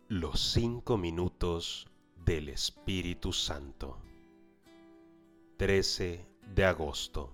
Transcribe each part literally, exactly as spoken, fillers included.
Los cinco minutos del Espíritu Santo. trece de agosto.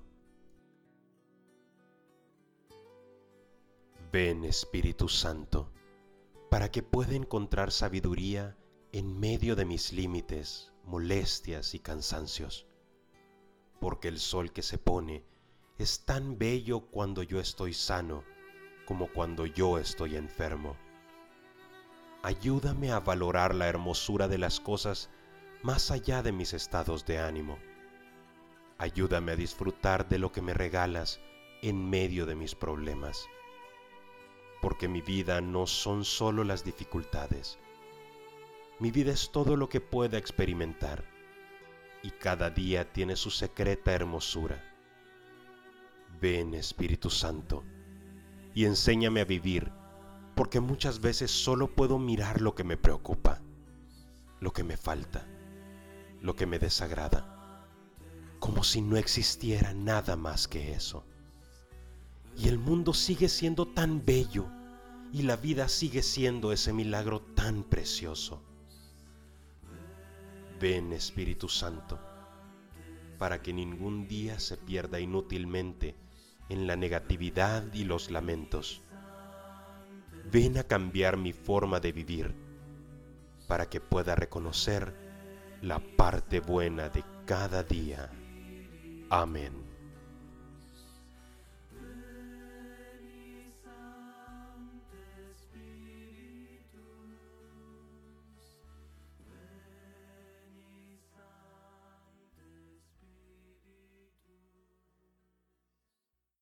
Ven, Espíritu Santo, para que pueda encontrar sabiduría en medio de mis límites, molestias y cansancios. Porque el sol que se pone es tan bello cuando yo estoy sano como cuando yo estoy enfermo. Ayúdame a valorar la hermosura de las cosas más allá de mis estados de ánimo. Ayúdame a disfrutar de lo que me regalas en medio de mis problemas. Porque mi vida no son solo las dificultades. Mi vida es todo lo que pueda experimentar, y cada día tiene su secreta hermosura. Ven, Espíritu Santo, y enséñame a vivir, porque muchas veces solo puedo mirar lo que me preocupa, lo que me falta, lo que me desagrada, como si no existiera nada más que eso. Y el mundo sigue siendo tan bello, y la vida sigue siendo ese milagro tan precioso. Ven, Espíritu Santo, para que ningún día se pierda inútilmente en la negatividad y los lamentos. Ven a cambiar mi forma de vivir, para que pueda reconocer la parte buena de cada día. Amén.